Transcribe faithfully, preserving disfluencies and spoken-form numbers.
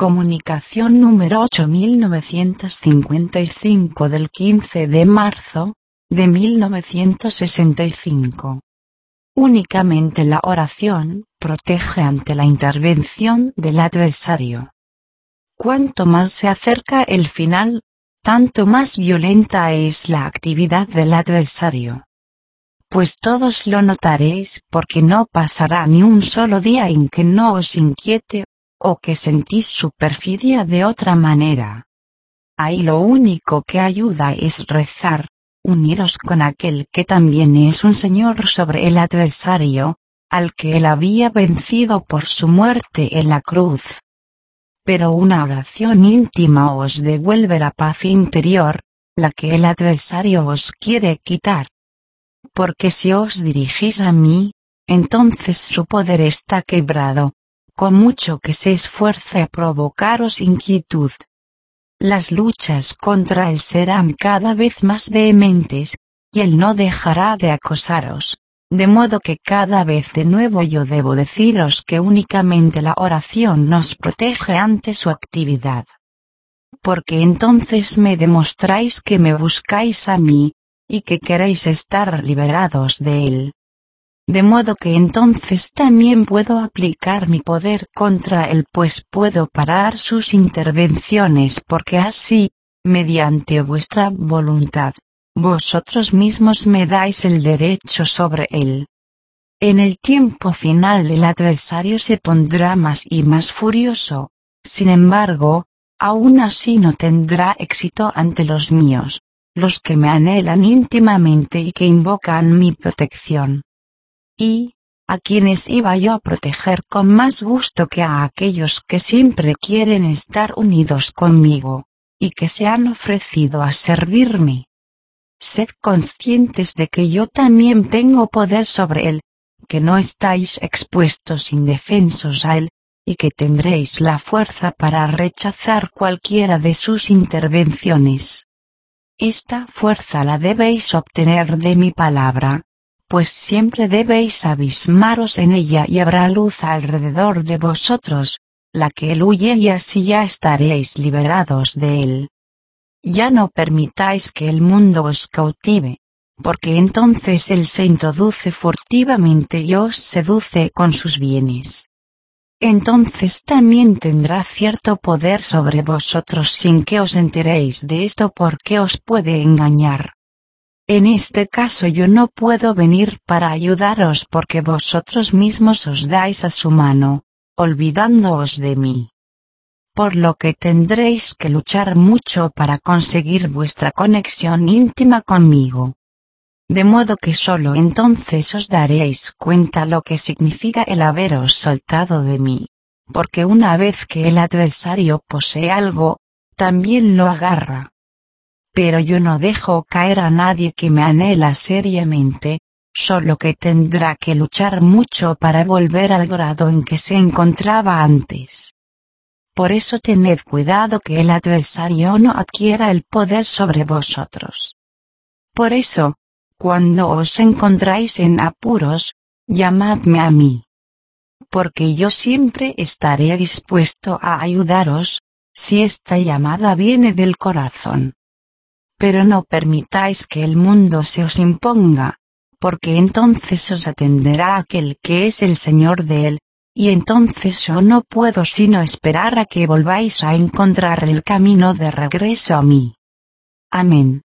Comunicación número ocho mil novecientos cincuenta y cinco del quince de marzo, de mil novecientos sesenta y cinco. Únicamente la oración protege ante la intervención del adversario. Cuanto más se acerca el final, tanto más violenta es la actividad del adversario. Pues todos lo notaréis porque no pasará ni un solo día en que no os inquiete, o que sentís su perfidia de otra manera. Ahí lo único que ayuda es rezar, uniros con aquel que también es un señor sobre el adversario, al que él había vencido por su muerte en la cruz. Pero una oración íntima os devuelve la paz interior, la que el adversario os quiere quitar. Porque si os dirigís a mí, entonces su poder está quebrado, con mucho que se esfuerce a provocaros inquietud. Las luchas contra él serán cada vez más vehementes, y él no dejará de acosaros, de modo que cada vez de nuevo yo debo deciros que únicamente la oración nos protege ante su actividad. Porque entonces me demostráis que me buscáis a mí, y que queréis estar liberados de él. De modo que entonces también puedo aplicar mi poder contra él, pues puedo parar sus intervenciones, porque así, mediante vuestra voluntad, vosotros mismos me dais el derecho sobre él. En el tiempo final el adversario se pondrá más y más furioso, sin embargo, aún así no tendrá éxito ante los míos, los que me anhelan íntimamente y que invocan mi protección. Y, a quienes iba yo a proteger con más gusto que a aquellos que siempre quieren estar unidos conmigo, y que se han ofrecido a servirme. Sed conscientes de que yo también tengo poder sobre él, que no estáis expuestos indefensos a él, y que tendréis la fuerza para rechazar cualquiera de sus intervenciones. Esta fuerza la debéis obtener de mi palabra, pues siempre debéis abismaros en ella y habrá luz alrededor de vosotros, la que él huye y así ya estaréis liberados de él. Ya no permitáis que el mundo os cautive, porque entonces él se introduce furtivamente y os seduce con sus bienes. Entonces también tendrá cierto poder sobre vosotros sin que os enteréis de esto, porque os puede engañar. En este caso yo no puedo venir para ayudaros porque vosotros mismos os dais a su mano, olvidándoos de mí. Por lo que tendréis que luchar mucho para conseguir vuestra conexión íntima conmigo. De modo que solo entonces os daréis cuenta lo que significa el haberos soltado de mí, porque una vez que el adversario posee algo, también lo agarra. Pero yo no dejo caer a nadie que me anhela seriamente, solo que tendrá que luchar mucho para volver al grado en que se encontraba antes. Por eso tened cuidado que el adversario no adquiera el poder sobre vosotros. Por eso, cuando os encontráis en apuros, llamadme a mí. Porque yo siempre estaré dispuesto a ayudaros, si esta llamada viene del corazón. Pero no permitáis que el mundo se os imponga, porque entonces os atenderá aquel que es el Señor de él, y entonces yo no puedo sino esperar a que volváis a encontrar el camino de regreso a mí. Amén.